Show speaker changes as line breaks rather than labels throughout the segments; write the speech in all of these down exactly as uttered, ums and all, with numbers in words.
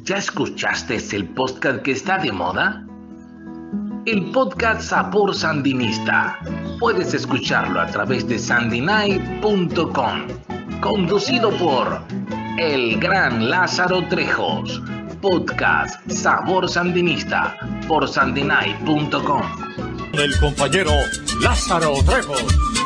¿Ya escuchaste el podcast que está de moda? El podcast Sabor Sandinista. Puedes escucharlo a través de sandy night punto com. Conducido por el gran Lázaro Trejos. Podcast Sabor Sandinista por sandy night punto com.
Del compañero Lázaro Trejos.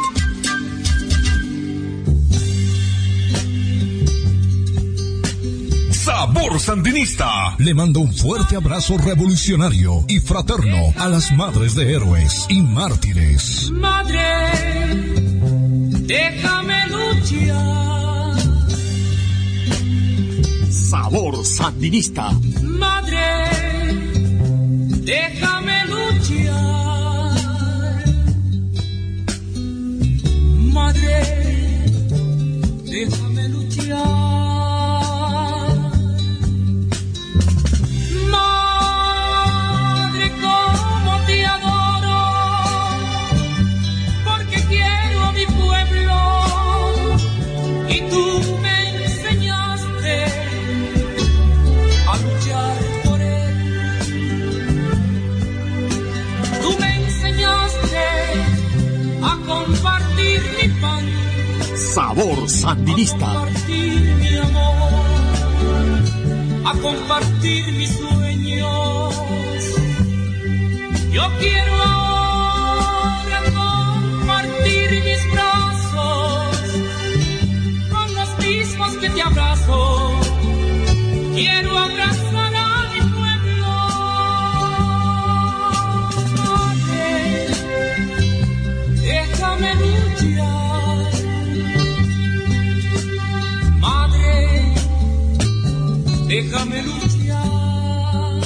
Sabor Sandinista le manda un fuerte abrazo revolucionario y fraterno a las madres de héroes y mártires.
Madre, déjame luchar.
Sabor Sandinista.
Madre, déjame luchar. Madre, déjame luchar.
Sabor Sandinista.
A compartir mi amor, a compartir mis sueños. Yo quiero ahora compartir mis brazos con los mismos que te abrazo. Quiero abrazar a mi pueblo. Madre, déjame luchar. Déjame luchar.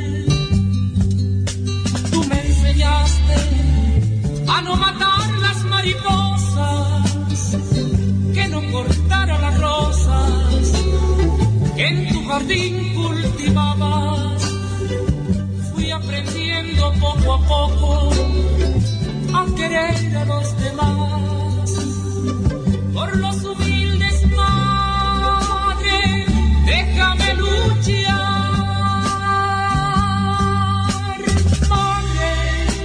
Tú me enseñaste a no matar las mariposas, que no cortara las rosas que en tu jardín cultivabas. Fui aprendiendo poco a poco a querer a los demás por los humildes. Madre, déjame luchar, madre,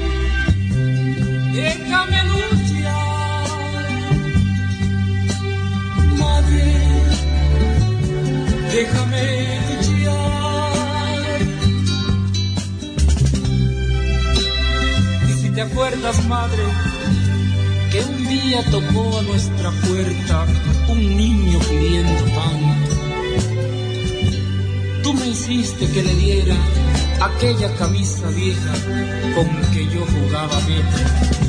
déjame luchar, madre, déjame luchar. Y si te acuerdas, madre, que un día tocó a nuestra puerta un niño pidiendo pan, tú me hiciste que le diera aquella camisa vieja con que yo jugaba vete.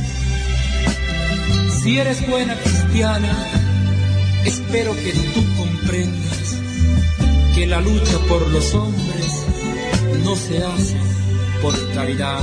Si eres buena cristiana, espero que tú comprendas que la lucha por los hombres no se hace por caridad.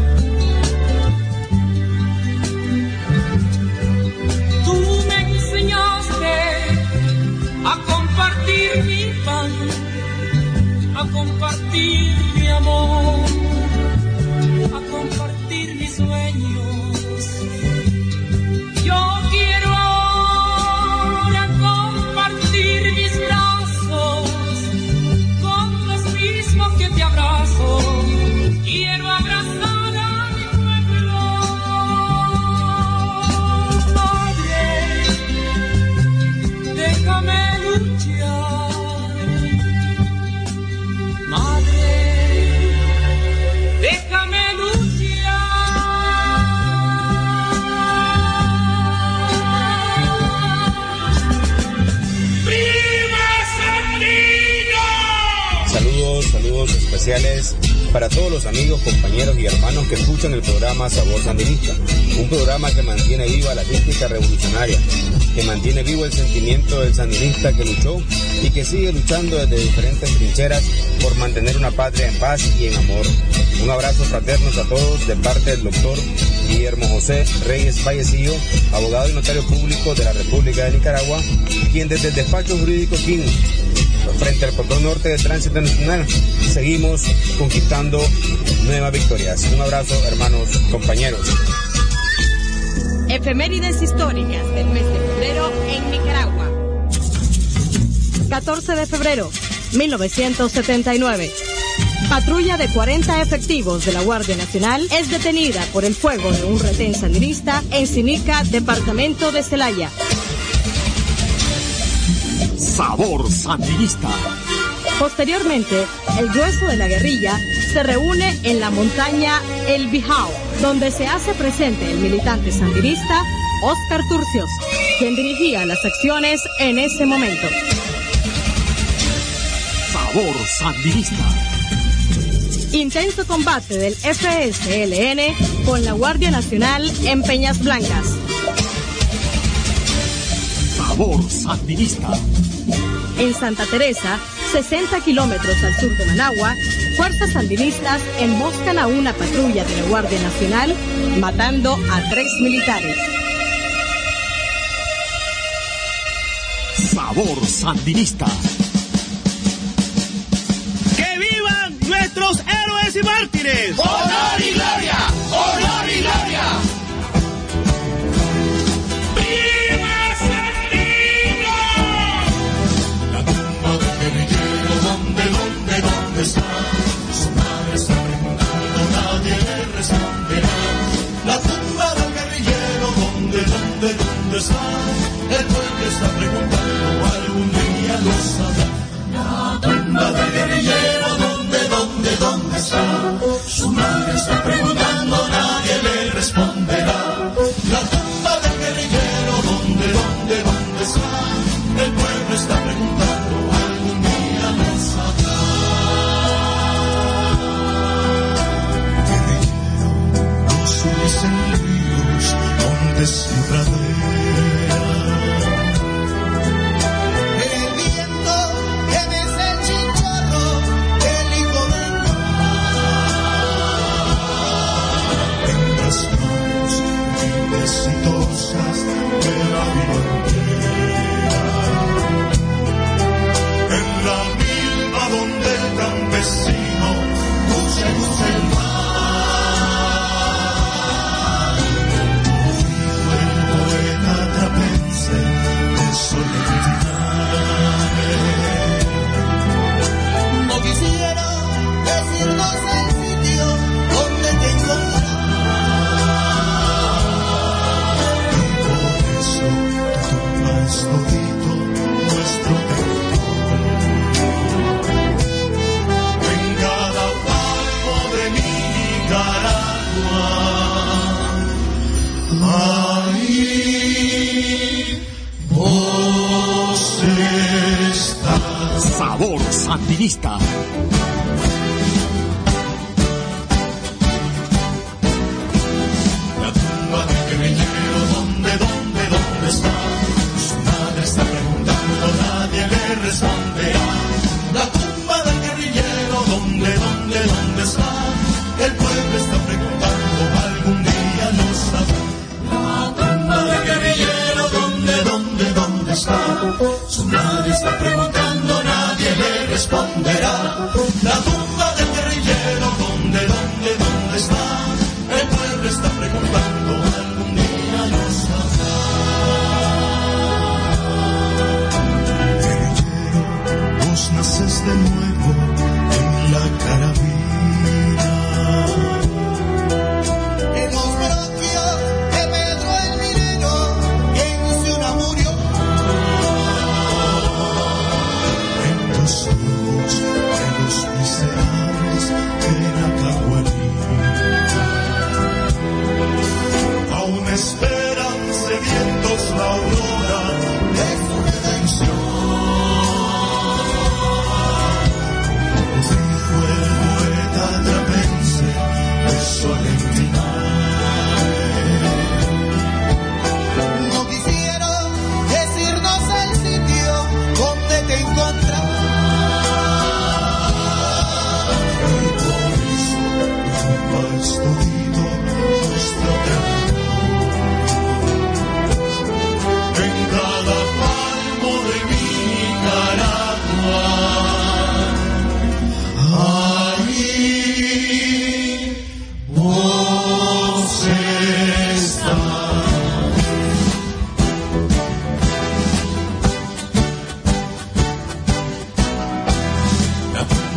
Tú me enseñaste a compartir mi pan, a compartir mi amor, a compartir mis sueños. Yo quiero ahora compartir mis brazos con los mismos que te abrazo. Quiero abrazar a mi pueblo. Madre, déjame luchar. Madre, déjame luchar. ¡Viva Sandino!
Saludos, saludos especiales para todos los amigos, compañeros y hermanos que escuchan el programa Sabor Sandinista, un programa que mantiene viva la crítica revolucionaria, que mantiene vivo el sentimiento del sandinista que luchó y que sigue luchando desde diferentes trincheras por mantener una patria en paz y en amor. Un abrazo fraterno a todos de parte del doctor Guillermo José Reyes Fallecido, abogado y notario público de la República de Nicaragua, quien desde el despacho jurídico King, frente al Portón Norte de Tránsito Nacional, seguimos conquistando nuevas victorias. Un abrazo, hermanos, compañeros.
Efemérides históricas del mes de febrero en Nicaragua. catorce de febrero, mil novecientos setenta y nueve. Patrulla de cuarenta efectivos de la Guardia Nacional es detenida por el fuego de un retén sandinista en Sinica, departamento de Celaya.
Sabor Sandinista.
Posteriormente, el grueso de la guerrilla se reúne en la montaña El Bijao, donde se hace presente el militante sandinista Óscar Turcios, quien dirigía las acciones en ese momento.
Sabor Sandinista.
Intenso combate del F S L N con la Guardia Nacional en Peñas Blancas.
Sabor Sandinista.
En Santa Teresa, sesenta kilómetros al sur de Managua, fuerzas sandinistas emboscan a una patrulla de la Guardia Nacional, matando a tres militares.
Sabor Sandinista.
¡Que vivan nuestros héroes y mártires!
¡Honor y gloria! ¡Honor y gloria! ¡Viva Sandino! La tumba del guerrillero, ¿dónde, dónde, dónde está? Su madre está preguntando, nadie le responderá. La tumba del guerrillero, ¿dónde, dónde, dónde está? El pueblo está preguntando, algún día lo sabrá. La tumba del guerrillero, ¿dónde, dónde, dónde está? Su madre está preguntando, nadie le responderá. La tumba del guerrillero, ¿dónde, dónde, dónde está? El pueblo está preguntando, algún día lo sabrá. Guerrillero, no subís en ríos, donde se pradera. El viento que mece el chinchorro, el hijo del mar. En las manos exitosas de la vida entera. En la milpa donde el campesino lucha y lucha el mar. No quisiera decirnos el sitio donde te encontrarás. Y por eso tu tumba es todito nuestro territorio. En cada palmo de mi Nicaragua. Ahí vos estás.
Sabor Sandinista.
La tumba del guerrillero, ¿dónde, dónde, dónde está? Su madre está preguntando, nadie le responderá. La tumba del guerrillero, ¿dónde, dónde, dónde está? El pueblo está preguntando, algún día lo sabrá. La tumba del guerrillero, ¿dónde, dónde, dónde está? Su madre está preguntando, nadie le responderá. La tumba del guerrillero, ¿dónde, dónde, dónde está? El pueblo está preguntando, algún día lo sabrá. Guerrillero, vos naces de nuevo en la carabina. En los bronquios de Pedro el Minero, en Ciudad murió. En los ojos de los miserables de la Caguanita. Aún esperan sedientos la aurora de su redención.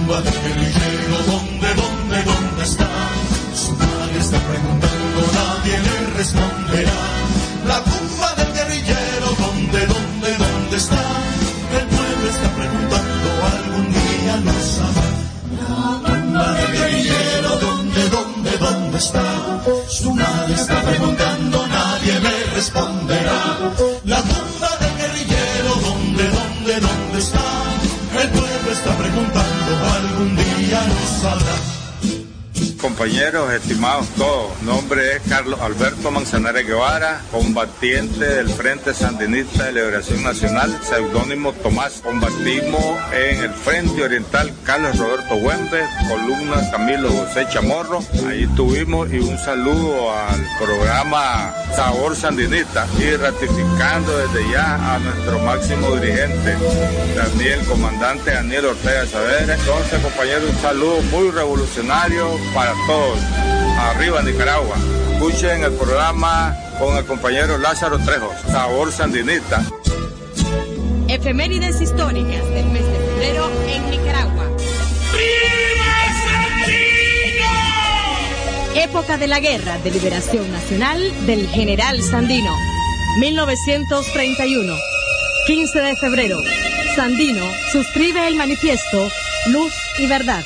tumba del guerrillero, ¿dónde, dónde, dónde está? Su madre está preguntando, nadie le responderá. La tumba del guerrillero, ¿dónde, dónde, dónde está? El pueblo está preguntando, algún día lo sabrá. La tumba del guerrillero, ¿dónde, dónde, dónde está? Su madre está preguntando, nadie le responderá. La tumba del guerrillero, ¿dónde, dónde, dónde está? El pueblo está preguntando, algún día lo sabrá.
Compañeros, estimados todos, nombre es Carlos Alberto Manzanares Guevara, combatiente del Frente Sandinista de Liberación Nacional, seudónimo Tomás. Combatimos en el Frente Oriental Carlos Roberto Güembe, columna Camilo José Chamorro. Ahí estuvimos, y un saludo al programa Sabor Sandinista, y ratificando desde ya a nuestro máximo dirigente, Daniel, comandante Daniel Ortega Saavedra. Entonces, compañeros, un saludo muy revolucionario para todos. Arriba Nicaragua. Escuchen el programa con el compañero Lázaro Trejo, Sabor Sandinista.
Efemérides históricas del mes de febrero en Nicaragua.
¡Viva Sandino!
Época de la Guerra de Liberación Nacional del General Sandino. mil novecientos treinta y uno. quince de febrero. Sandino suscribe el manifiesto Luz y Verdad.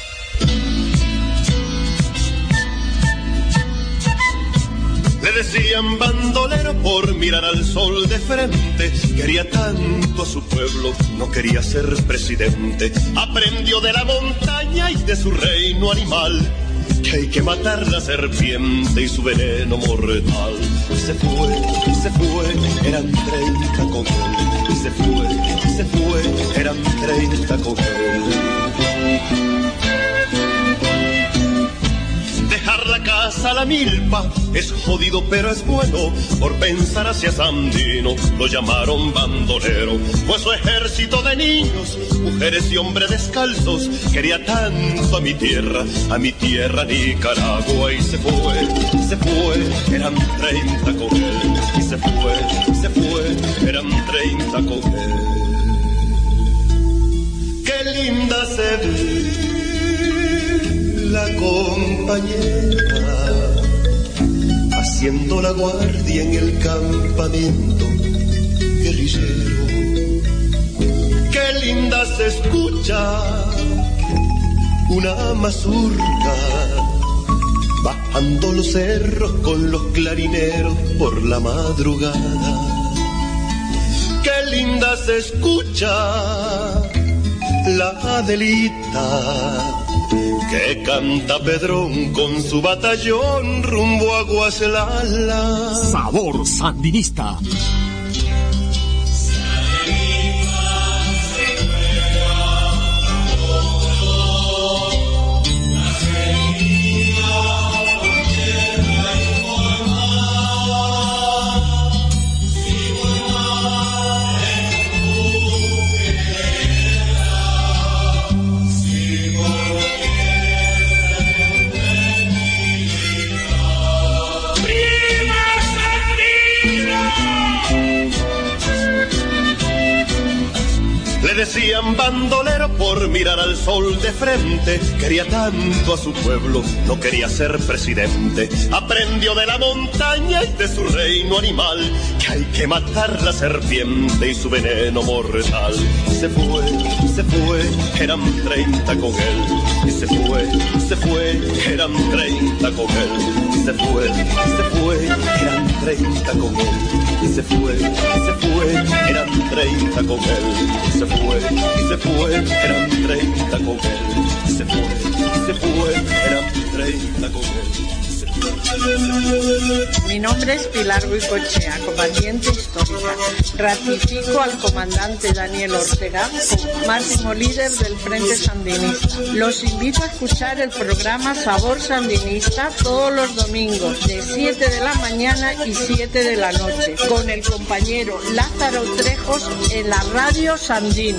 Le decían bandolero por mirar al sol de frente. Quería tanto a su pueblo, no quería ser presidente. Aprendió de la montaña y de su reino animal, que hay que matar la serpiente y su veneno mortal. Y se fue, y se fue, eran treinta con él. Y se fue, y se fue, eran treinta con él. Dejar la casa a la milpa es jodido pero es bueno. Por pensar hacia Sandino lo llamaron bandolero. Fue su ejército de niños, mujeres y hombres descalzos. Quería tanto a mi tierra, a mi tierra Nicaragua. Y se fue, se fue, eran treinta con él. Y se fue, se fue, eran treinta con él. Qué linda se ve la compañera, haciendo la guardia en el campamento guerrillero. Qué linda se escucha una mazurca, bajando los cerros con los clarineros por la madrugada. Qué linda se escucha la Adelita, que canta Pedrón con su batallón rumbo a Guaslala.
Sabor Sandinista.
Decían bandolero por mirar al sol de frente. Quería tanto a su pueblo, no quería ser presidente. Aprendió de la montaña y de su reino animal, que hay que matar la serpiente y su veneno mortal. Se fue, se fue, eran treinta con él. Y se fue, se fue, eran treinta con él. Y se fue, se fue, eran treinta con él. Y se fue, se fue, eran treinta con él. Y se fue, y se fue, eran treinta con él. Y se fue, y se fue, eran treinta con él.
Mi nombre es Pilar Huicochea, combatiente histórica. Ratifico al comandante Daniel Ortega como máximo líder del Frente Sandinista. Los invito a escuchar el programa Sabor Sandinista todos los domingos de siete de la mañana y siete de la noche con el compañero Lázaro Trejos en la radio Sandino.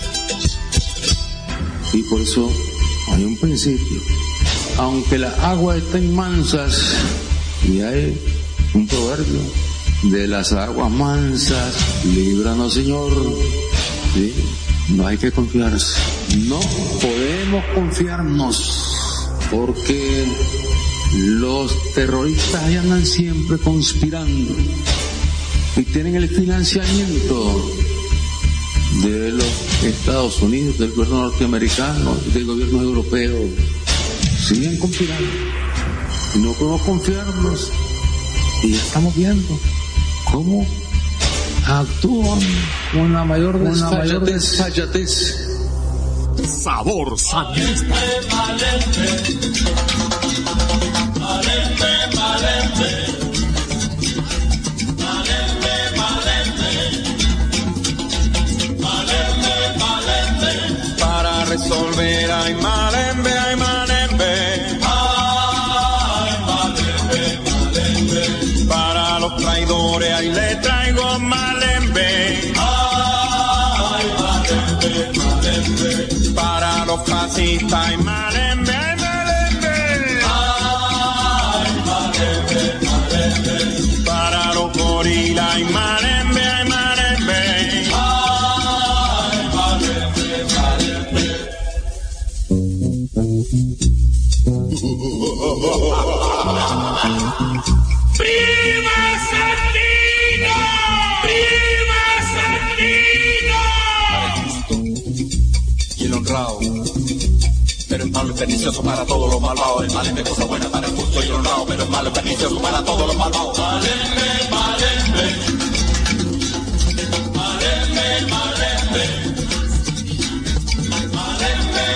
Y por eso hay un principio. Aunque las aguas estén mansas, y hay un proverbio, de las aguas mansas, líbranos, Señor. ¿Sí? No hay que confiarse. No podemos podemos confiarnos porque los terroristas ahí andan siempre conspirando y tienen el financiamiento de los Estados Unidos, del gobierno norteamericano, del gobierno europeo. Siguen conspirando y no podemos confiarnos, y ya estamos viendo cómo actúan con la mayor desfachatez.
Sabor Sandinista.
Para resolver, ay malembe, ay malembe, ay malembe, malembe. Para los traidores, ahí le traigo malembe, ay malembe, malembe. Para los fascistas, ay malembe, ay malembe, ay malembe, malembe. Para los gorilas, ay malembe, ay malembe, ay malembe, malembe.
¡Viva Sandino! ¡Viva Sandino!
Para el justo y el honrado, pero el malo es pernicioso para todos los malvados. El mal es de cosa buena para el justo y el honrado, pero el malo es pernicioso para todos los malvados. Malembe, malembe, malembe, malembe, malembe,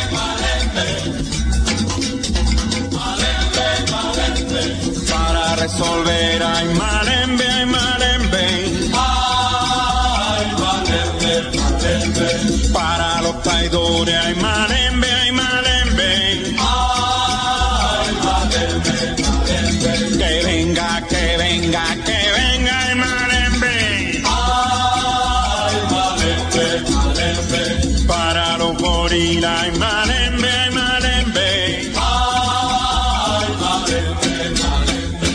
malembe, malembe, malembe.
Para resolver, ay malembe, ay malembe,
Ay, malembe, malembe,
para los traidores, ay malembe, ay malembe,
ay, malembe, malembe,
que venga, que venga, que venga, ay malembe,
ay, malembe, malembe,
para los gorilas, ay malembe, ay malembe,
ay, malembe, malembe.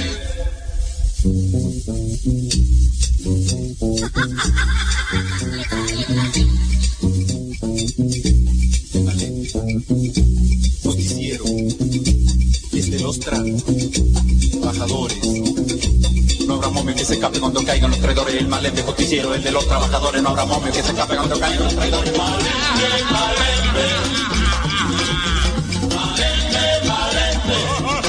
Noticiero desde los trabajadores. No habrá momio que se escape cuando caigan los traidores. El malembe justiciero, el de los trabajadores. No habrá momio que se escape cuando caigan los traidores. Malembe, malembe, malembe, malembe,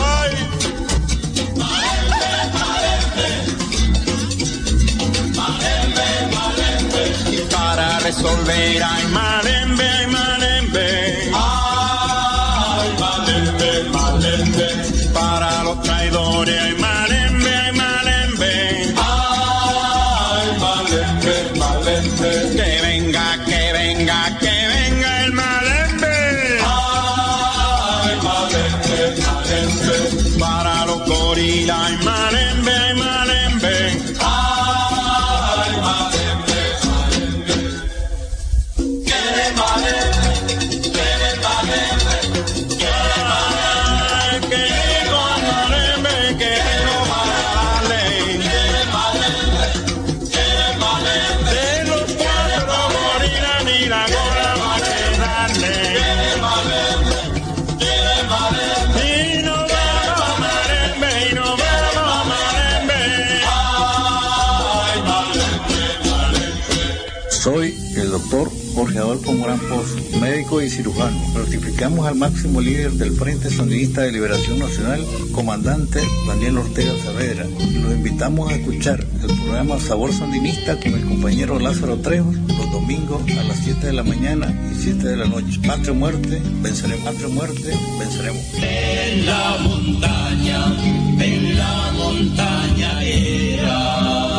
malembe, malembe,
para resolver, ay malembe, ay malembe,
ay, malembe, malembe,
para los traidores, ay malembe, ay malembe,
ay, malembe, malembe,
que venga, que venga, que venga el malembe,
ay, malembe, malembe,
para los gorilas, ay malembe, ay malembe,
ay, malembe, malembe. Quiere malembe, quiere malembe, quiere malembe,
que digo malembe, que tengo para darle,
quiere malembe, quiere malembe,
de los cuatro gorilas ni la gorra va a quedarle.
quiere malembe, quiere malembe,
Y no vamos malembe, y no vamos malembe.
ay, malembe, malembe.
Soy el doctor Jorge Adolfo Morán Pozo, médico y cirujano. Notificamos al máximo líder del Frente Sandinista de Liberación Nacional, comandante Daniel Ortega Saavedra, y los invitamos a escuchar el programa Sabor Sandinista con el compañero Lázaro Trejos los domingos a las siete de la mañana y siete de la noche. Patria o muerte, venceremos. Patria o muerte, venceremos.
En la montaña, en la montaña era.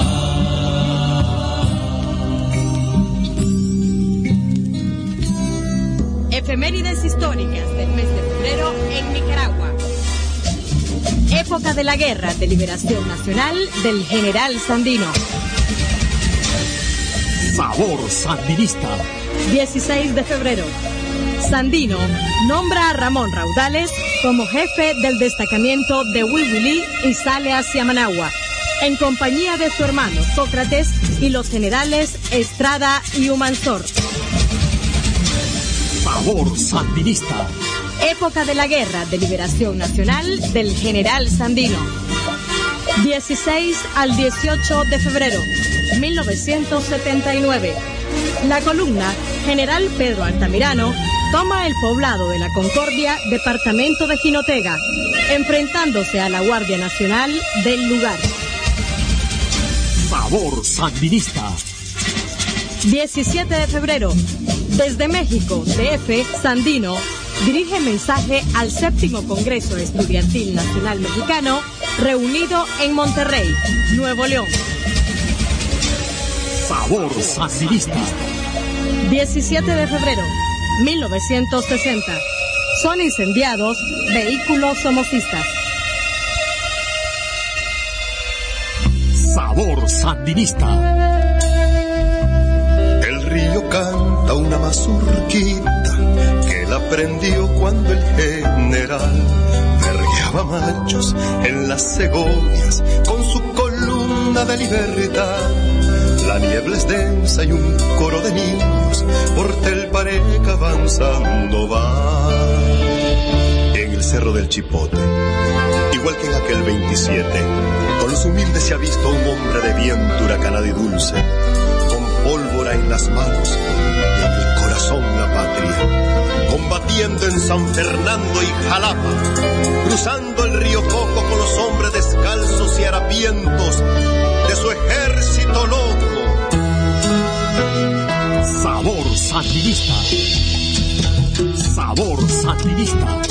Efemérides históricas del mes de febrero en Nicaragua. Época de la Guerra de Liberación Nacional del General Sandino.
Sabor Sandinista.
dieciséis de febrero. Sandino nombra a Ramón Raudales como jefe del destacamento de Huihuilí y sale hacia Managua, en compañía de su hermano Sócrates y los generales Estrada y Humansor.
Sabor Sandinista.
Época de la Guerra de Liberación Nacional del General Sandino. dieciséis al dieciocho de febrero mil novecientos setenta y nueve. La columna General Pedro Altamirano toma el poblado de La Concordia, departamento de Jinotega, enfrentándose a la Guardia Nacional del lugar.
Sabor Sandinista.
diecisiete de febrero. Desde México, D F, Sandino dirige mensaje al séptimo Congreso Estudiantil Nacional Mexicano, reunido en Monterrey, Nuevo León.
Sabor Sandinista.
diecisiete de febrero mil novecientos sesenta. Son incendiados vehículos somocistas.
Sabor Sandinista.
El río canta una mazurquita que él aprendió cuando el general vergueaba machos en las Segovias con su columna de libertad. La niebla es densa y un coro de niños por Telpareca avanzando va. En el cerro del Chipote, igual que en aquel veintisiete, con los humildes se ha visto un hombre de viento huracanado y dulce, con pólvora en las manos y en el corazón la patria, combatiendo en San Fernando y Jalapa, cruzando el río Coco con los hombres descalzos y harapientos de su ejército loco.
Sabor Sandinista. Sabor Sandinista.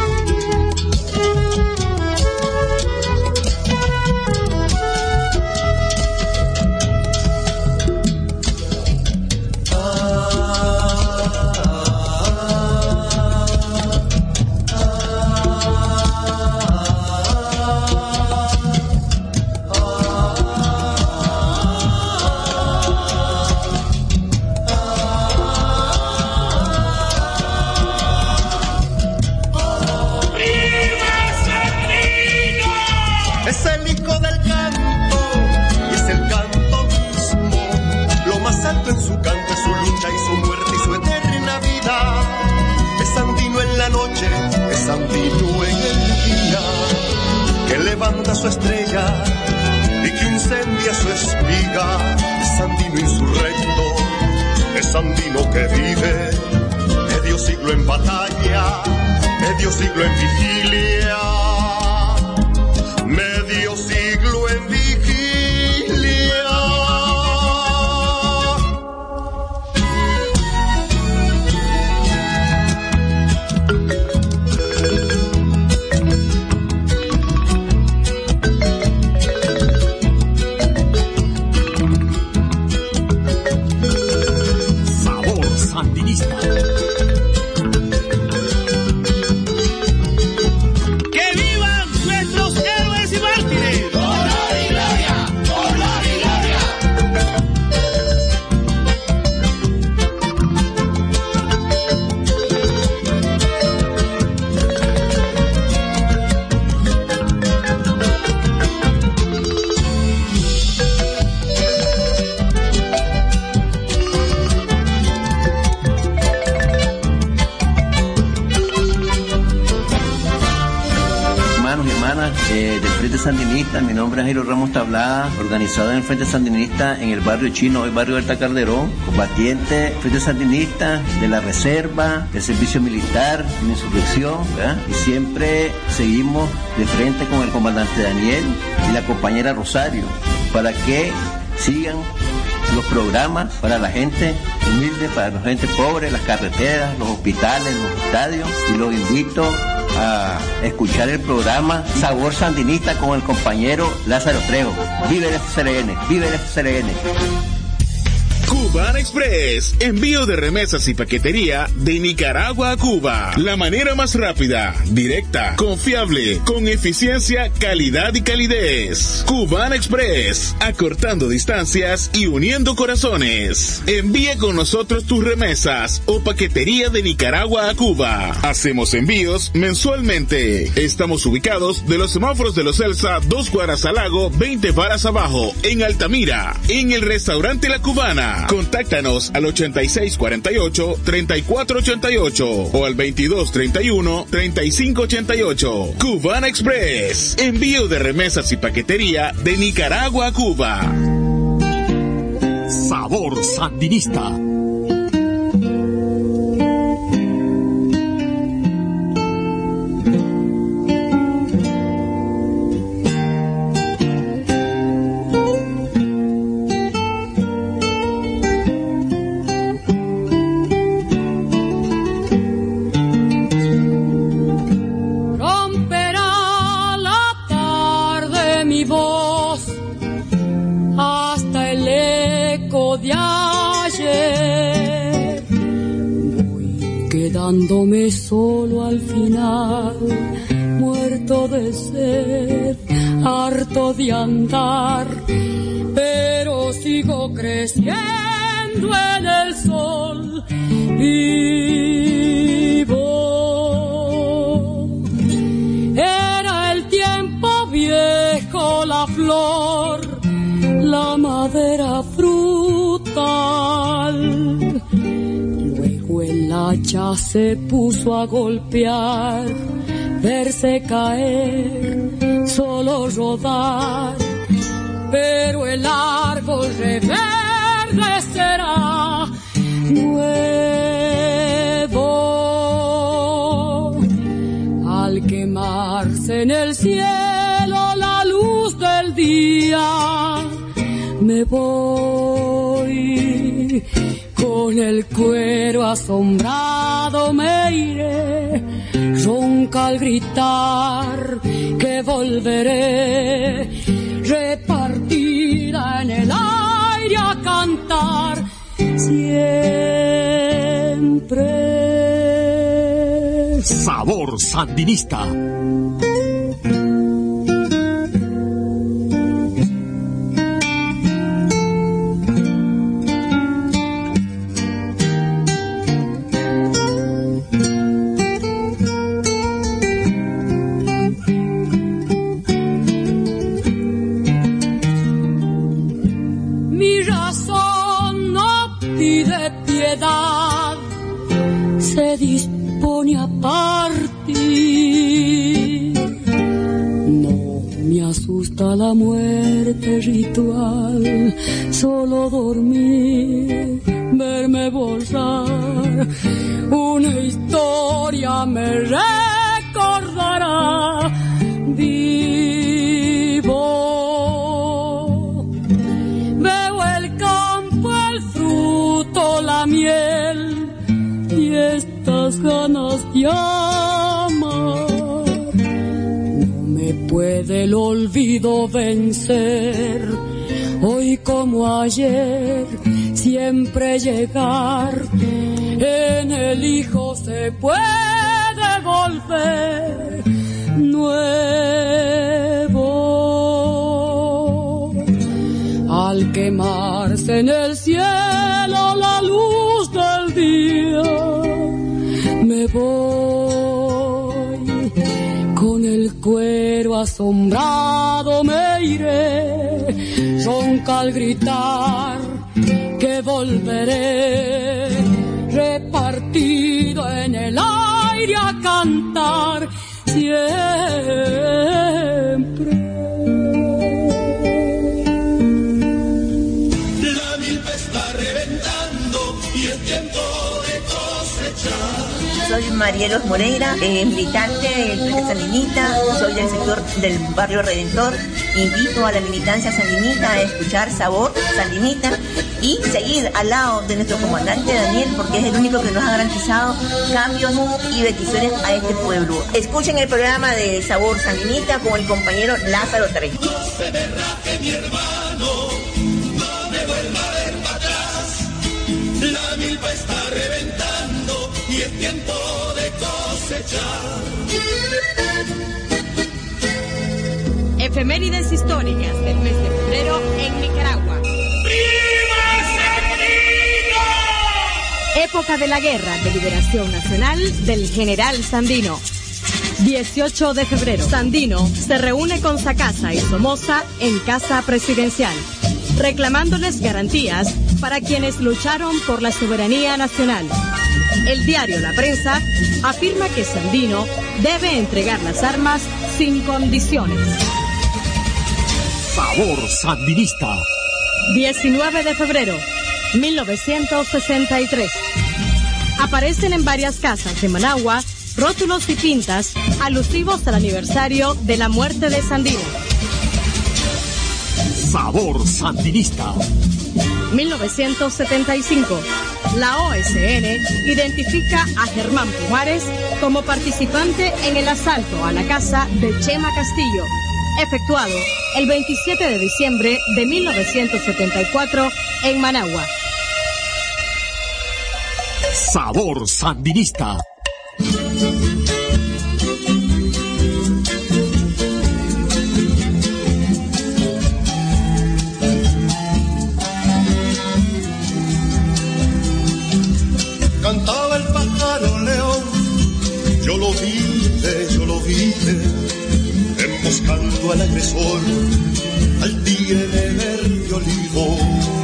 Su estrella y que incendia su espiga, es Sandino insurrecto, es Sandino que vive medio siglo en batalla, medio siglo en vigilia, medio siglo en vigilia.
Sandinista, mi nombre es Jairo Ramos Tablada, organizado en el Frente Sandinista en el barrio Chino, hoy barrio Alta Calderón, combatiente Frente Sandinista de la Reserva, del Servicio Militar, en insurrección, ¿verdad? Y siempre seguimos de frente con el comandante Daniel y la compañera Rosario, para que sigan los programas para la gente humilde, para la gente pobre, las carreteras, los hospitales, los estadios, y los invito a escuchar el programa Sabor Sandinista con el compañero Lázaro Trejo. ¡Vive el F C L N! ¡Vive el F C L N!
Cubana Express, envío de remesas y paquetería de Nicaragua a Cuba. La manera más rápida, directa, confiable, con eficiencia, calidad y calidez. Cubana Express, acortando distancias y uniendo corazones. Envía con nosotros tus remesas o paquetería de Nicaragua a Cuba. Hacemos envíos mensualmente. Estamos ubicados de los semáforos de los Elsa, dos cuadras al lago, veinte varas abajo, en Altamira, en el restaurante La Cubana, con Contáctanos al ochenta y seis cuarenta y ocho, treinta y cuatro ochenta y ocho o al veintidós treinta y uno, treinta y cinco ochenta y ocho. Cubana Express, envío de remesas y paquetería de Nicaragua a Cuba.
Sabor Sandinista.
Quedándome solo al final, muerto de sed, harto de andar, pero sigo creciendo en el sol vivo. Era el tiempo viejo, la flor, la madera frutal. El hacha se puso a golpear, verse caer, solo rodar, pero el árbol reverdecerá nuevo. Al quemarse en el cielo la luz del día, me voy. Con el cuero asombrado me iré, ronca al gritar que volveré, repartida en el aire a cantar siempre.
Sabor Sandinista.
Se dispone a partir. No me asusta la muerte ritual, solo dormir, verme borrar. Una historia me recordará vivo. Veo el campo, el fruto, la miel y estas ganas de amar. No me puede el olvido vencer, hoy como ayer, siempre llegar. En el hijo se puede volver nuevo. Al quemarse en el cielo la luz del día, me voy. Con el cuero asombrado me iré, ronca al gritar que volveré, repartido en el aire a cantar siempre.
La milpa está reventando y es tiempo de cosechar.
Soy Marielos Moreira, eh, militante del Frente Sandinista, soy del sector del Barrio Redentor. Invito a la militancia sandinista a escuchar Sabor Sandinista y seguir al lado de nuestro comandante Daniel, porque es el único que nos ha garantizado cambios y bendiciones a este pueblo. Escuchen el programa de Sabor Sandinista con el compañero Lázaro Trejo.
No se me raje, mi hermano, no me vuelva a ver para atrás. La milpa está reventando y es tiempo de cosechar.
Efemérides históricas del mes de febrero en Nicaragua.
¡Viva Sandino!
Época de la Guerra de Liberación Nacional del General Sandino. dieciocho de febrero. Sandino se reúne con Sacasa y Somoza en Casa Presidencial, reclamándoles garantías para quienes lucharon por la soberanía nacional. El diario La Prensa afirma que Sandino debe entregar las armas sin condiciones.
Sabor Sandinista.
diecinueve de febrero, mil novecientos sesenta y tres. Aparecen en varias casas de Managua rótulos y pintas alusivos al aniversario de la muerte de Sandino.
Sabor Sandinista.
mil novecientos setenta y cinco. La O S N identifica a Germán Pumares como participante en el asalto a la casa de Chema Castillo, efectuado el veintisiete de diciembre de mil novecientos setenta y cuatro en Managua.
Sabor Sandinista.
Cantaba el pájaro león, yo lo vi, yo lo vi, emboscando al agresor, al tigre de verde olivo.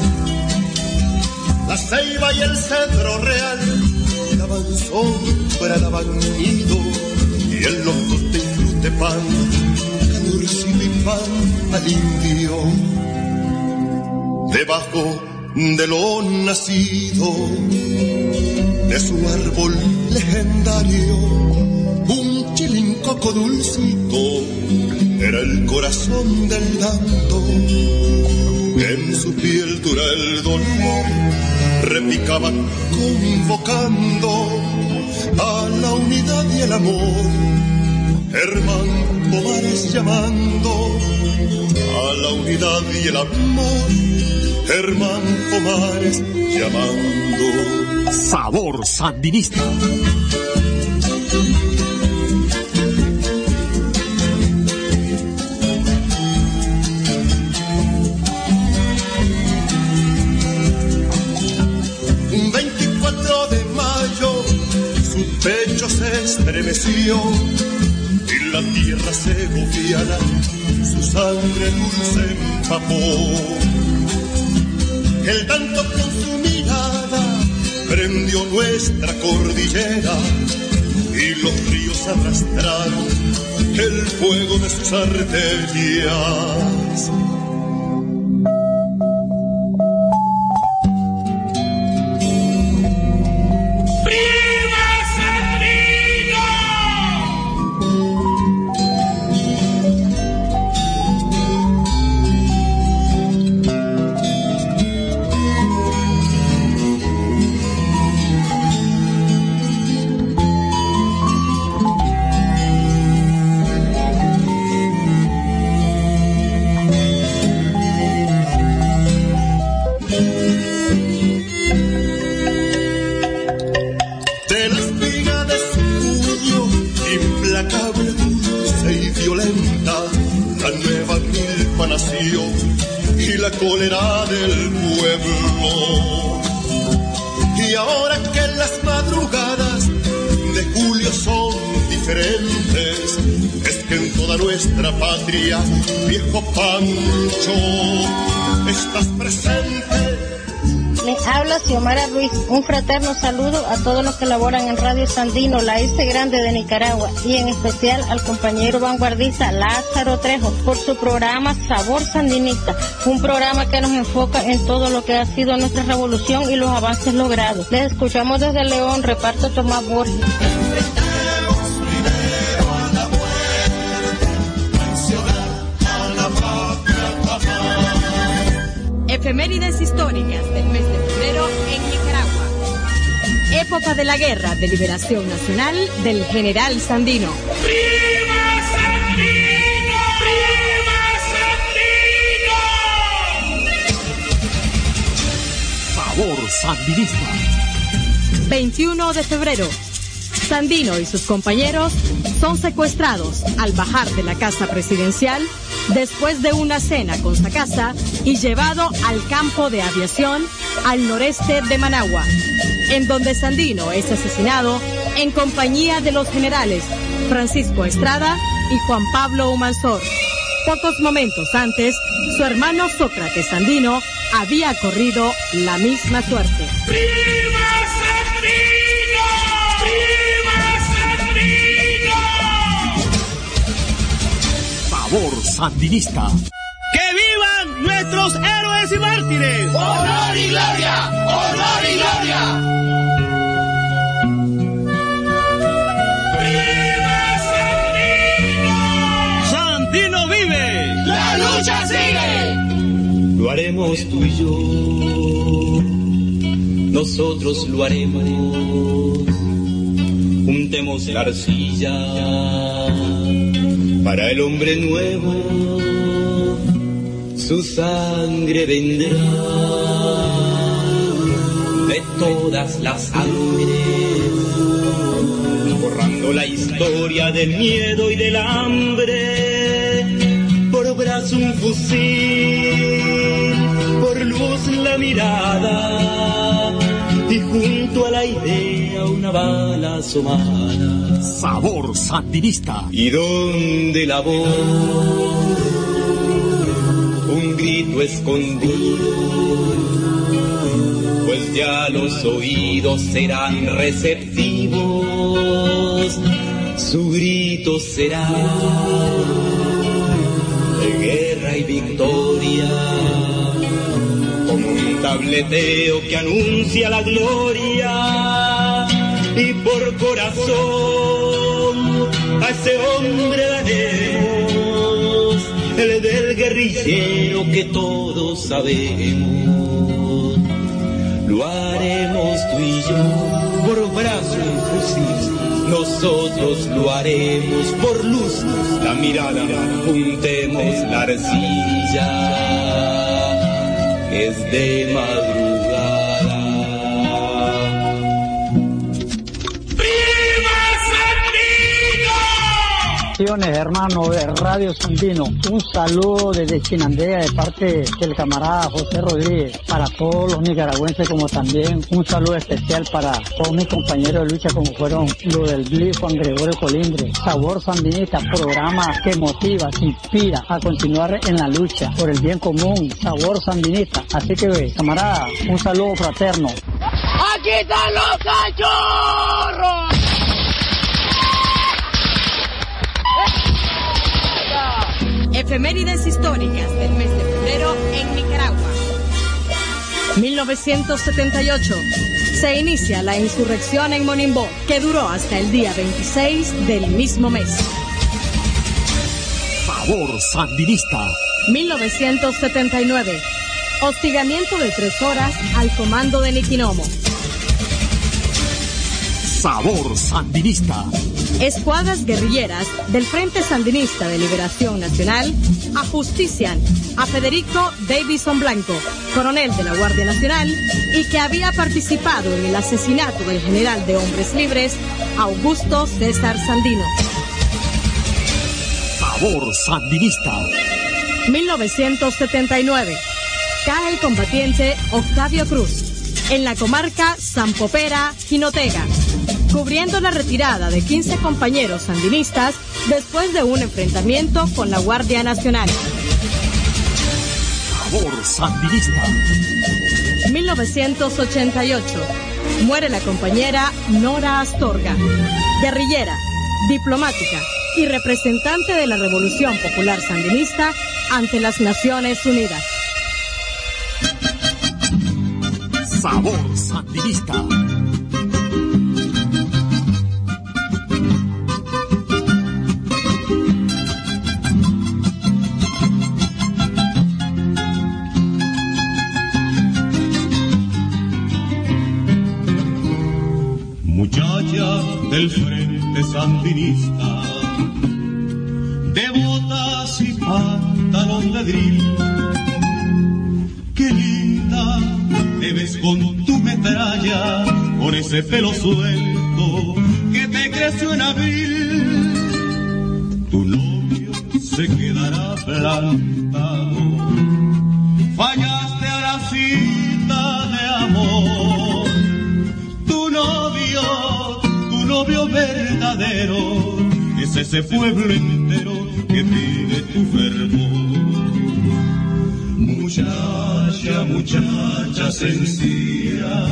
La ceiba y el cedro real daban sombra, daban nido, y el locote y frutepan, canurcito y pan al indio. Debajo de lo nacido, de su árbol legendario, un chilincoco dulcito era el corazón del llanto. En su piel dura el dolor repicaba convocando a la unidad y el amor. Germán Pumares llamando a la unidad y el amor. Germán Pumares llamando.
Sabor Sandinista.
Un veinticuatro de mayo su pecho se estremeció y la tierra segoviana su sangre dulce empapó. El tanto con su mirada prendió nuestra cordillera y los ríos arrastraron el fuego de sus arterias. Y la cólera del pueblo. Y ahora que las madrugadas de julio son diferentes, es que en toda nuestra patria, viejo Pancho, estás presente.
Les habla Xiomara Ruiz. Un fraterno saludo a todos los que laboran en Radio Sandino, la S grande de Nicaragua, y en especial al compañero vanguardista Lázaro Trejo por su programa Sabor Sandinista, un programa que nos enfoca en todo lo que ha sido nuestra revolución y los avances logrados. Les escuchamos desde León, reparto Tomás Borges.
Efemérides históricas del mes de febrero en Nicaragua. Época de la Guerra de Liberación Nacional del General Sandino.
¡Viva Sandino! ¡Viva
Sandino! Sabor Sandinista.
veintiuno de febrero. Sandino y sus compañeros son secuestrados al bajar de la casa presidencial después de una cena con Sacasa y llevado al campo de aviación al noreste de Managua, en donde Sandino es asesinado en compañía de los generales Francisco Estrada y Juan Pablo Humansor. Pocos momentos antes, su hermano Sócrates Sandino había corrido la misma suerte.
¡Viva Sandino! ¡Viva Sandino!
Sabor sandinista.
¡Que vivan nuestros héroes y mártires!
¡Honor y gloria! ¡Honor y gloria!
¡Sandino vive!
¡La lucha sigue!
Lo haremos tú y yo, nosotros lo haremos. Juntemos la arcilla para el hombre nuevo, su sangre vendrá de todas las sangres, borrando la historia del miedo y del hambre. Por brazo un fusil, por luz la mirada, y junto a la idea una bala asomada.
Sabor sandinista.
Y donde la voz, un grito escondido, pues ya los oídos serán receptivos, su grito será de guerra y victoria, como un tableteo que anuncia la gloria. Y por corazón a ese hombre daremos el del guerrillero que todos sabemos. Lo haremos tú y yo, por brazo un fusil, nosotros lo haremos por luz la mirada. Juntemos la arcilla, es de madrugada.
Hermano de Radio Sandino, un saludo desde Chinandega de parte del camarada José Rodríguez para todos los nicaragüenses, como también un saludo especial para todos mis compañeros de lucha como fueron los del B L I, Juan Gregorio Colindre. Sabor Sandinista, programa que motiva, que inspira a continuar en la lucha por el bien común. Sabor Sandinista. Así que, camarada, un saludo fraterno.
¡Aquí están los cachorros!
Efemérides históricas del mes de febrero en Nicaragua. mil novecientos setenta y ocho. Se inicia la insurrección en Monimbó, que duró hasta el día veintiséis del mismo mes.
Sabor sandinista.
mil novecientos setenta y nueve. Hostigamiento de tres horas al comando de Niquinomo.
Sabor sandinista.
Escuadras guerrilleras del Frente Sandinista de Liberación Nacional ajustician a Federico Davison Blanco, coronel de la Guardia Nacional y que había participado en el asesinato del general de Hombres Libres, Augusto César Sandino.
Sabor sandinista.
mil novecientos setenta y nueve. Cae el combatiente Octavio Cruz en la comarca Zampopera, Jinotega, cubriendo la retirada de quince compañeros sandinistas después de un enfrentamiento con la Guardia Nacional.
Sabor sandinista.
mil novecientos ochenta y ocho. Muere la compañera Nora Astorga, guerrillera, diplomática y representante de la Revolución Popular Sandinista ante las Naciones Unidas.
Sabor sandinista.
Muchacha del Frente Sandinista, de botas y pantalón de drill, qué linda te ves con tu metralla, con ese pelo suelto que te creció en abril. Tu novio se quedará plantado, fallaste a la cita de amor. Tu novio, tu novio verdadero, es ese pueblo entero que pide tu fervor. Muchacha, muchacha sencilla,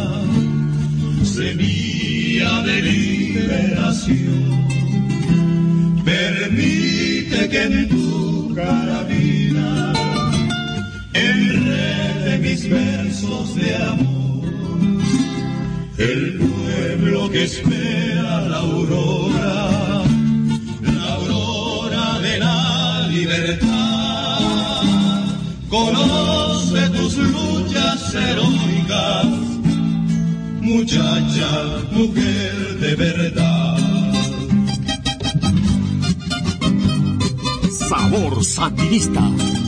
semilla de liberación, permite que en tu carabina enrede mis versos de amor, el pueblo que espera la aurora, la aurora de la libertad. Conoce tus luchas heroicas, muchacha, mujer de verdad.
Sabor Sandinista.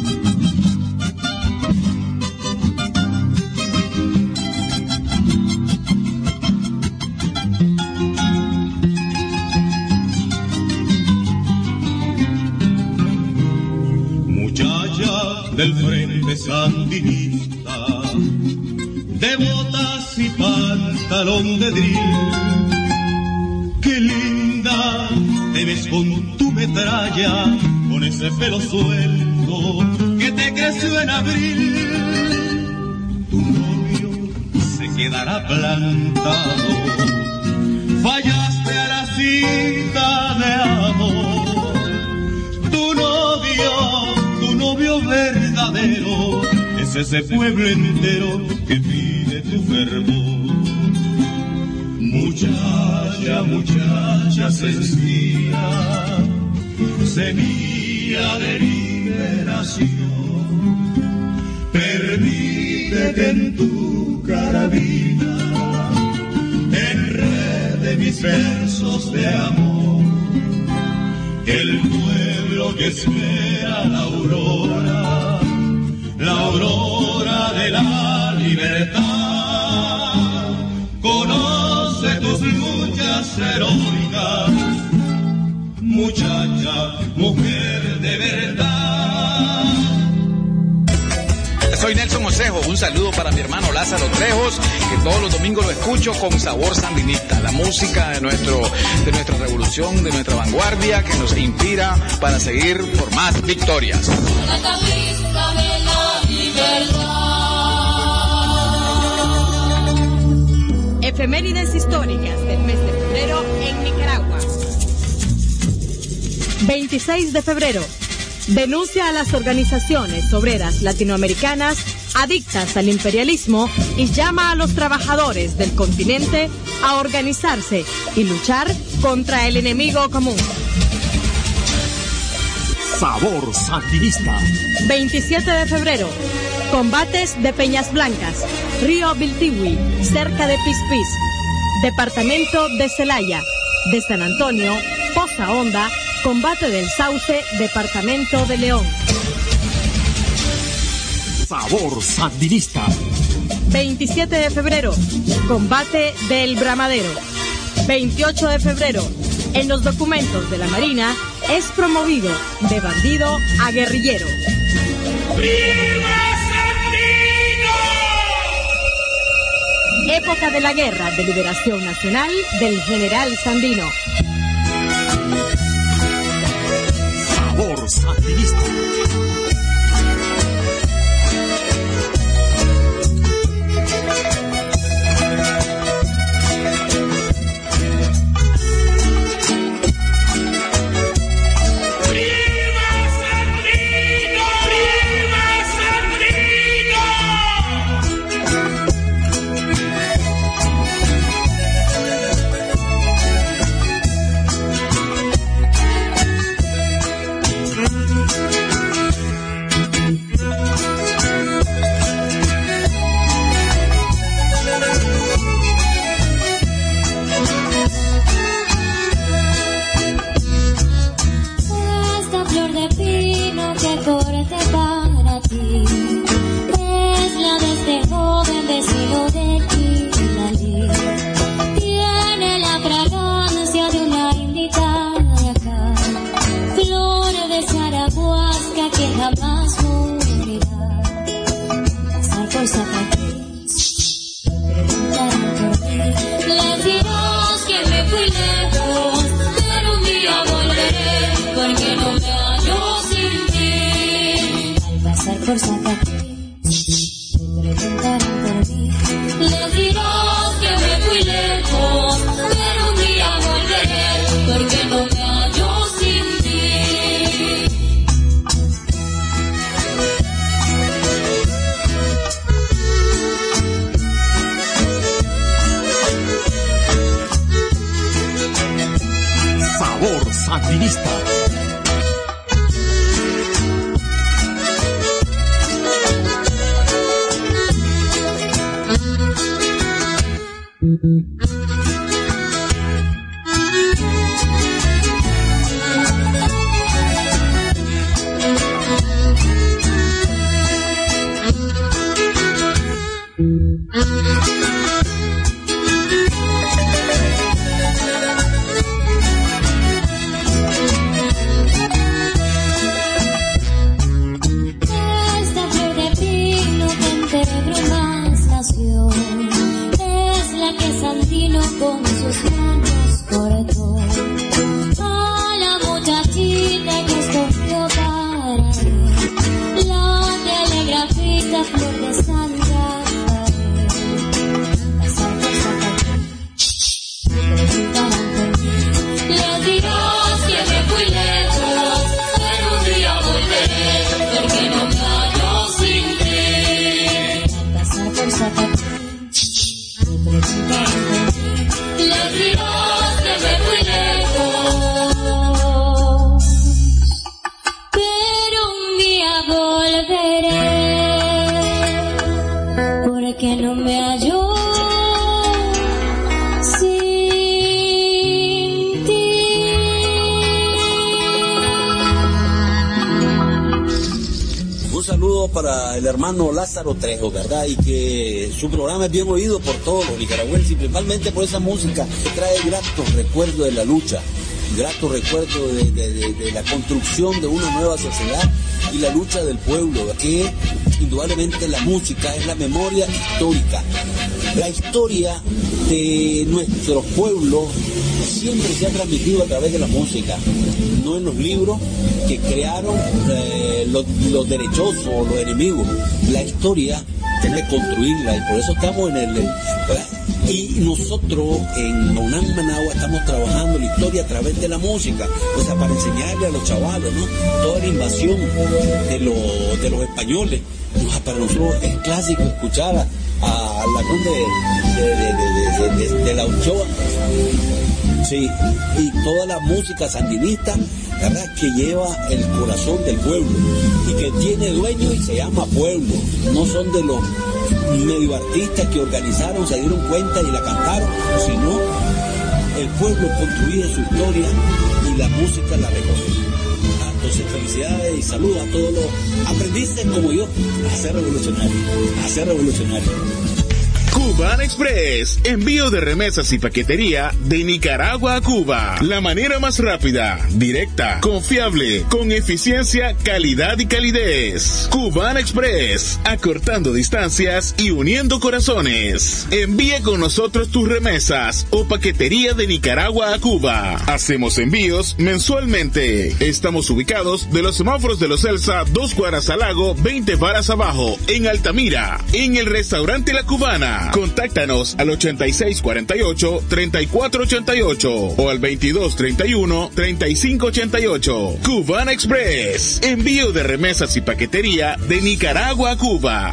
Del Frente Sandinista, de botas y pantalón de drill, qué linda te ves con tu metralla, con ese pelo suelto que te creció en abril. Tu novio se quedará plantado, fallaste a la cita de amor. Tu novio, tu novio verdadero, es ese pueblo entero que pide tu fervor. Muchacha, muchacha sencilla, semilla de liberación, permite que en tu carabina enrede mis versos de amor, el pueblo que espera la aurora, la aurora de la libertad. Conoce tus luchas heroicas, muchacha, mujer de verdad.
Soy Nelson Osejo, un saludo para mi hermano Lázaro Trejos, que todos los domingos lo escucho con Sabor Sandinista, la música de nuestro de nuestra revolución, de nuestra vanguardia, que nos inspira para seguir por más victorias.
La camisa de la libertad.
Efemérides históricas del mes de febrero en Nicaragua. veintiséis de febrero. Denuncia a las organizaciones obreras latinoamericanas adictas al imperialismo y llama a los trabajadores del continente a organizarse y luchar contra el enemigo común.
Sabor Sandinista.
veintisiete de febrero. Combates de Peñas Blancas, Río Biltigüí, cerca de Pispís. Departamento de Celaya, de San Antonio, Poza Honda, Combate del Sauce, Departamento de León.
Sabor Sandinista.
veintisiete de febrero. Combate del Bramadero. veintiocho de febrero. En los documentos de la Marina es promovido de bandido a guerrillero.
¡Viva Sandino!
Época de la Guerra de Liberación Nacional del General Sandino.
Sabor Sandinista.
Por Santa Fe.
Sabor Sandinista.
Para el hermano Lázaro Trejo, ¿verdad? Y que su programa es bien oído por todos los nicaragüenses, y principalmente por esa música que trae gratos recuerdos de la lucha, gratos recuerdos de, de, de, de la construcción de una nueva sociedad y la lucha del pueblo, que indudablemente la música es la memoria histórica. La historia de nuestros pueblos siempre se ha transmitido a través de la música, no en los libros que crearon eh, los, los derechosos o los enemigos. La historia tiene que construirla, y por eso estamos en el... ¿verdad? Y nosotros en UNAM Managua estamos trabajando la historia a través de la música, o sea, para enseñarle a los chavales, ¿no? Toda la invasión de, lo, de los españoles. Para nosotros es clásico escuchar a, a la conde de, de, de, de, de, de la Ochoa. Sí, y toda la música sandinista, la verdad, que lleva el corazón del pueblo y que tiene dueño y se llama pueblo. No son de los medio artistas que organizaron, se dieron cuenta y la cantaron, sino el pueblo construye su historia y la música la recoge. Entonces, felicidades y saludos a todos los aprendices como yo a ser revolucionarios, a ser revolucionarios.
Cuban Express, envío de remesas y paquetería de Nicaragua a Cuba. La manera más rápida, directa, confiable, con eficiencia, calidad y calidez. Cuban Express, acortando distancias y uniendo corazones. Envía con nosotros tus remesas o paquetería de Nicaragua a Cuba. Hacemos envíos mensualmente. Estamos ubicados de los semáforos de los Celsa, dos cuadras al lago, veinte varas abajo, en Altamira, en el restaurante La Cubana. Contáctanos al ochenta y seis cuarenta y ocho, treinta y cuatro ochenta y ocho o al veintidós treinta y uno, treinta y cinco ochenta y ocho. Cuban Express, envío de remesas y paquetería de Nicaragua a Cuba.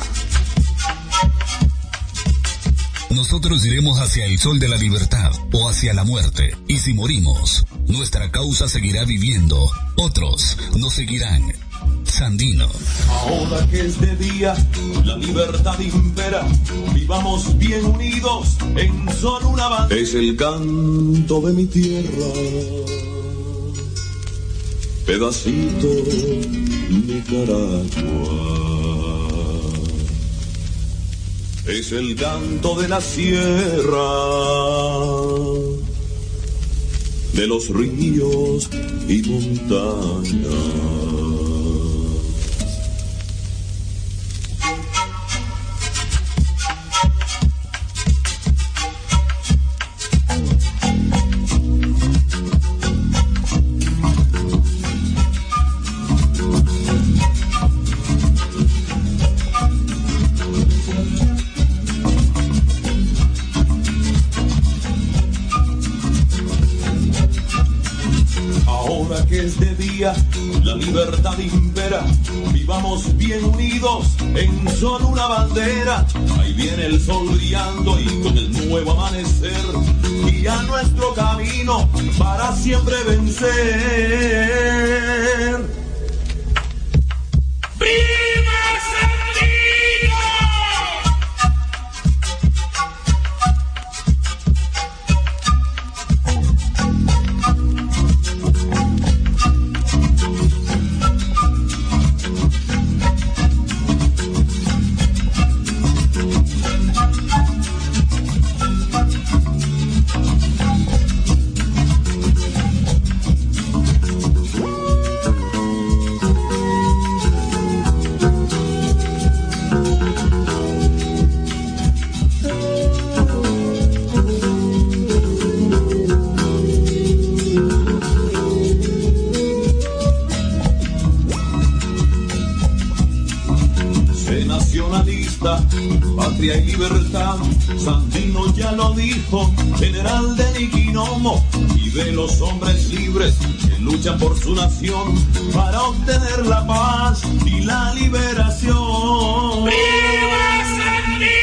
Nosotros iremos hacia el sol de la libertad o hacia la muerte, y si morimos, nuestra causa seguirá viviendo, otros nos seguirán. Sandino.
Ahora que es de día, la libertad impera, vivamos bien unidos en solo una banda. Es el canto de mi tierra, pedacito Nicaragua. Es el canto de la sierra, de los ríos y montañas. Ahora que es de día, la libertad impera. Vivamos bien unidos en solo una bandera. Ahí viene el sol brillando y con el nuevo amanecer guía nuestro camino para siempre vencer. ¡Viva Sandino! Patria y libertad, Sandino ya lo dijo, general de Niquinomo y de los hombres libres que luchan por su nación para obtener la paz y la liberación. ¡Viva Sandino!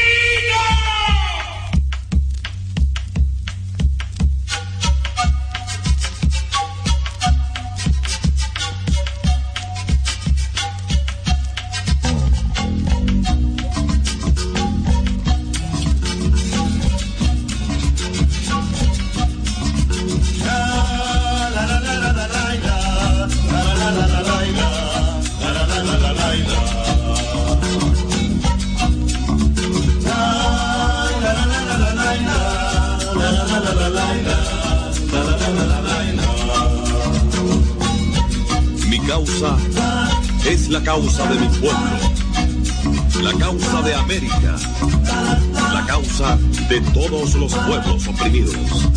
Es la causa de mi pueblo, la causa de América, la causa de todos los pueblos oprimidos.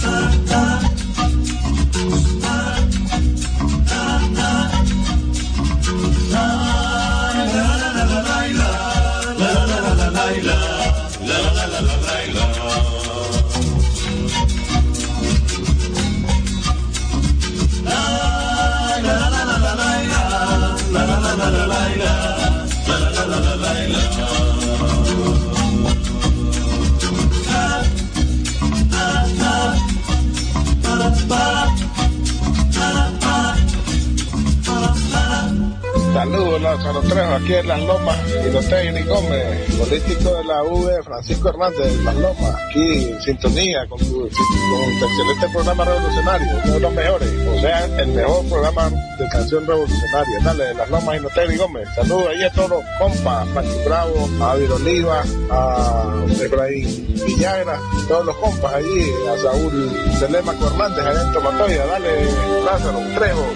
Saludos, Lázaro Trejo, aquí en Las Lomas, y los Tejini Gómez, político de la U V, Francisco Hernández de Las Lomas, aquí en sintonía con tu, con tu excelente programa revolucionario, uno de los mejores, o sea, el mejor programa de canción revolucionaria. Dale, Las Lomas y los Tejini Gómez. Saludos ahí a todos los compas, Pachi Bravo, a Ávil Oliva, a Efraín Villagra, todos los compas allí, a Saúl Telemaco Hernández, allá en Tomatoya. Dale, Lázaro Trejo.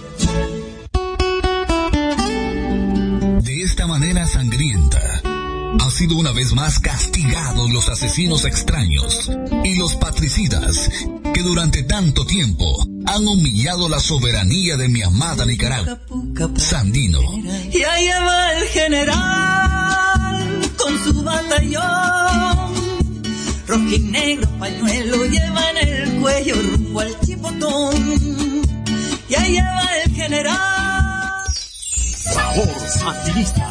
De esta manera sangrienta, ha sido una vez más castigados los asesinos extraños y los patricidas que durante tanto tiempo han humillado la soberanía de mi amada Nicaragua. Sandino.
Y ahí va el general con su batallón, rojo y negro pañuelo lleva en el cuello rumbo al Chipotón. Y ahí va el general.
Sabor Sandinista.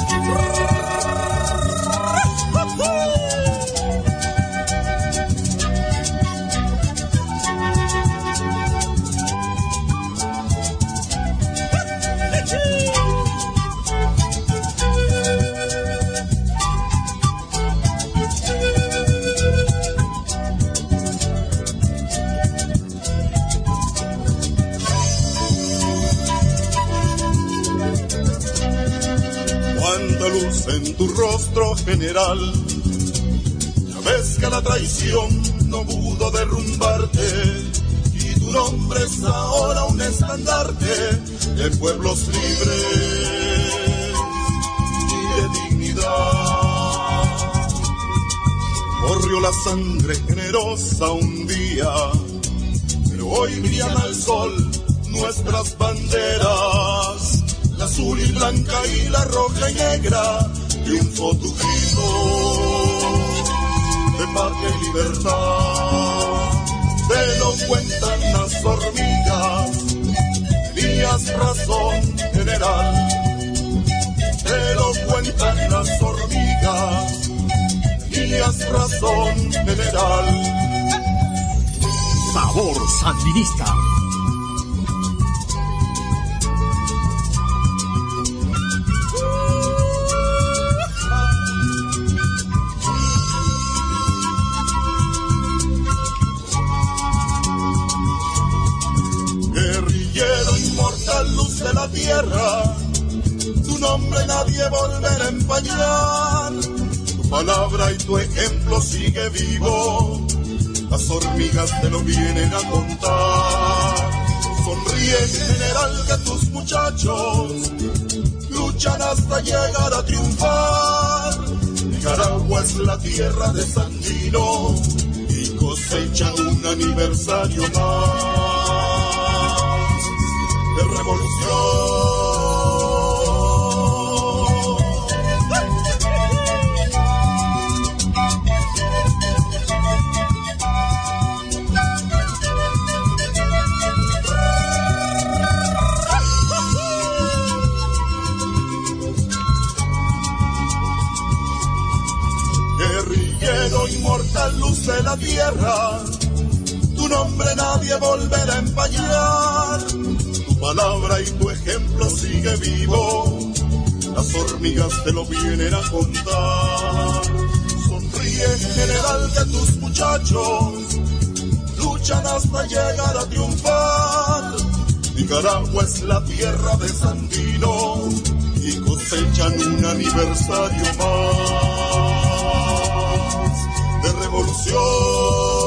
Luz en tu rostro, general, ya ves que la traición no pudo derrumbarte y tu nombre es ahora un estandarte de pueblos libres y de dignidad. Corrió la sangre generosa un día, pero hoy brillan al sol nuestras banderas, la azul y blanca y la roja y negra, triunfó tu grito de patria y libertad. Te lo cuentan las hormigas
tenías razón, general, te lo cuentan las hormigas, tenías razón, general.
Sabor Sandinista.
Guerrillero inmortal, luz de la tierra, tu nombre nadie volverá a empañar. Tu palabra y tu ejemplo sigue vivo, las hormigas te lo vienen a contar. Sonríe, general, que tus muchachos luchan hasta llegar a triunfar. Nicaragua es la tierra de Sandino y cosecha un aniversario más de revolución. Guerrillero inmortal, luz de la tierra, tu nombre nadie volverá a empañar. Tu palabra y tu ejemplo sigue vivo, las hormigas te lo vienen a contar. Sonríe, general, que tus muchachos luchan hasta llegar a triunfar. Nicaragua es la tierra de Sandino y cosechan un aniversario más de revolución.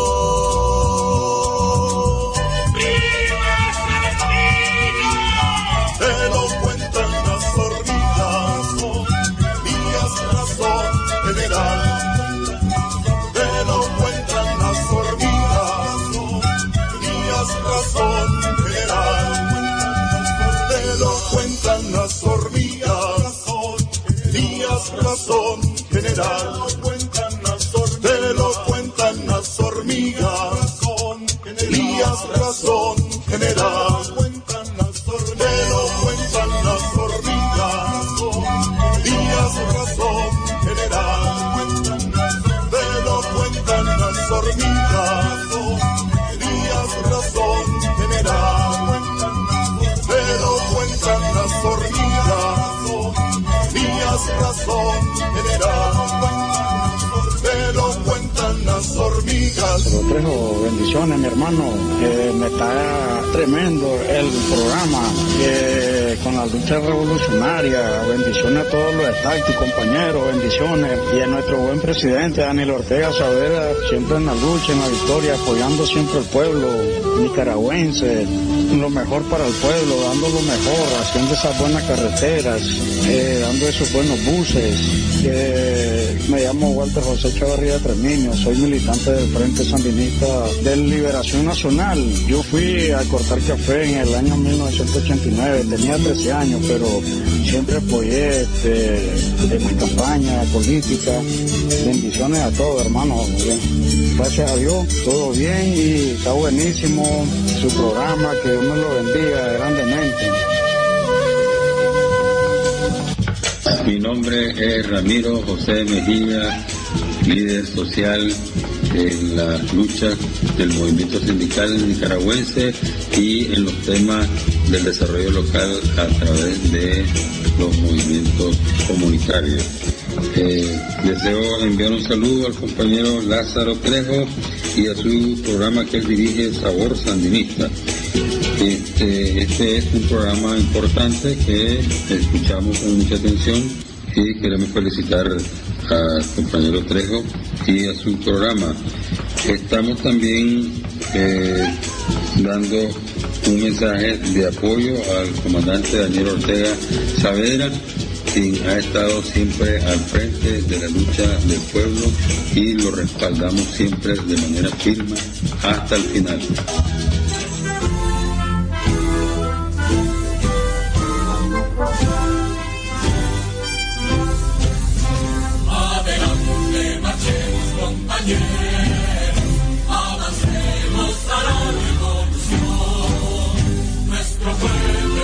Te lo cuentan las hormigas, tenías razón, general. Te lo cuentan las hormigas, tenías razón, general. Te lo cuentan las hormigas, tenías razón, general. Te lo cuentan las hormigas, tenías razón, general. Te lo cuentan las hormigas, tenías razón, general. Te lo cuentan las hormigas, tenías razón, general. Te lo cuentan las hormigas, tenías razón, general. Te lo cuentan las hormigas.
Pero Trejo, bendiciones, mi hermano, que me está tremendo el programa, que con la lucha revolucionaria, bendiciones a todos los estados, compañeros, bendiciones, y a nuestro buen presidente, Daniel Ortega Saavedra, siempre en la lucha, en la victoria, apoyando siempre al pueblo nicaragüense, lo mejor para el pueblo, dando lo mejor, haciendo esas buenas carreteras, eh, dando esos buenos buses. Que me llamo Walter José Chavarría Tremiño, soy militante del Frente Sandinista de Liberación Nacional. Yo fui a cortar café en el año mil novecientos ochenta y nueve, tenía trece años, pero siempre apoyé este, en mi campaña política. Bendiciones a todos, hermano. Gracias a Dios, todo bien y está buenísimo su programa, que Dios me lo bendiga grandemente.
Mi nombre es Ramiro José Mejía, líder social en la lucha del movimiento sindical nicaragüense y en los temas del desarrollo local a través de los movimientos comunitarios. Eh, deseo enviar un saludo al compañero Lázaro Trejo y a su programa que él dirige, Sabor Sandinista. Este, este es un programa importante que escuchamos con mucha atención y queremos felicitar al compañero Trejo y a su programa. Estamos también eh, dando un mensaje de apoyo al comandante Daniel Ortega Saavedra, quien ha estado siempre al frente de la lucha del pueblo y lo respaldamos siempre de manera firme hasta el final.
Adelante, marchemos, compañeros, avancemos a la revolución. Nuestro pueblo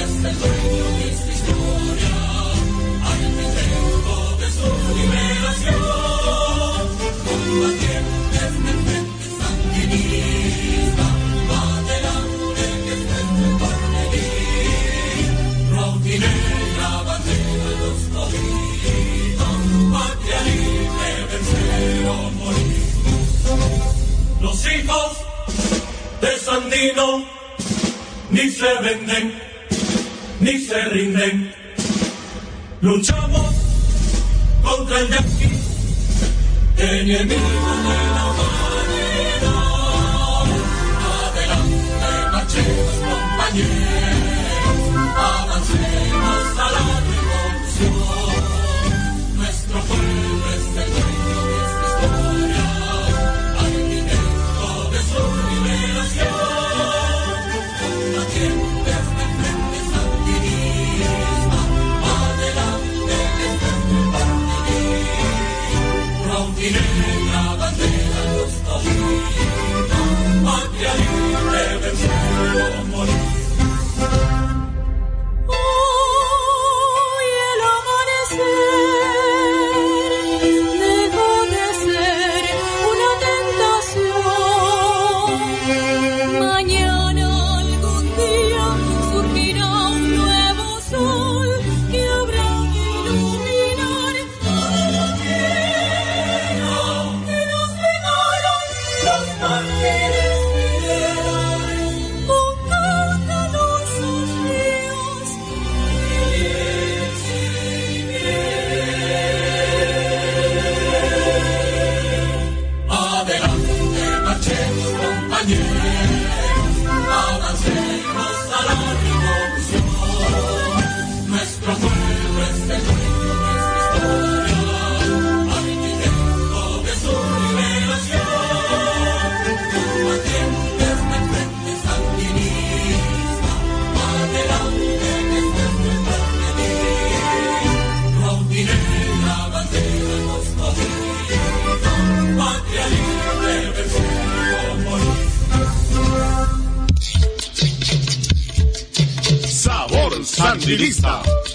hijos de Sandino ni se venden, ni se rinden. Luchamos contra el yanqui, enemigo de la humanidad. Adelante, marchemos, compañeros, avancemos a la revolución. Nuestro pueblo es el dueño de esta historia, arquitecto de su liberación. Combatientes de frente sandinista, adelante en nuestro partido. Ronquinegra, bandera, luz cogida, patria libre, vencer o morir.
Hoy el amanecer dejó de ser una tentación. Mañana algún día surgirá un nuevo sol que habrá de iluminar toda la tierra que nos legaron los mártires milenarios. Con cautelosos ríos
Adelante, marchemos, compañeros, avancemos a la revolución. Nuestro pueblo es el dueño de esta historia, arquitecto de su liberación. Combatientes del frente sandinista, adelante que es nuestro porvenir. Ronquinegra, bandera, nos cogida, patria libre, vencer o morir.
Sabor Sandinista.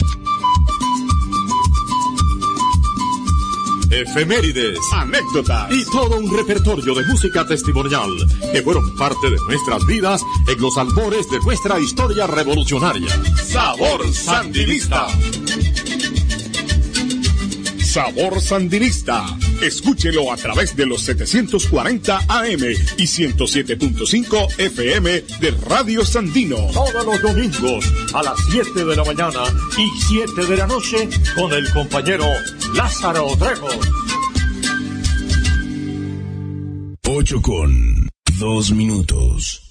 Efemérides, anécdotas y todo un repertorio de música testimonial que fueron parte de nuestras vidas en los albores de nuestra historia revolucionaria. Sabor Sandinista. Sabor Sandinista. Escúchelo a través de los setecientos cuarenta A M y ciento siete punto cinco F M de Radio Sandino. Todos los domingos a las siete de la mañana y siete de la noche con el compañero Lázaro Trejo.
Ocho con dos minutos.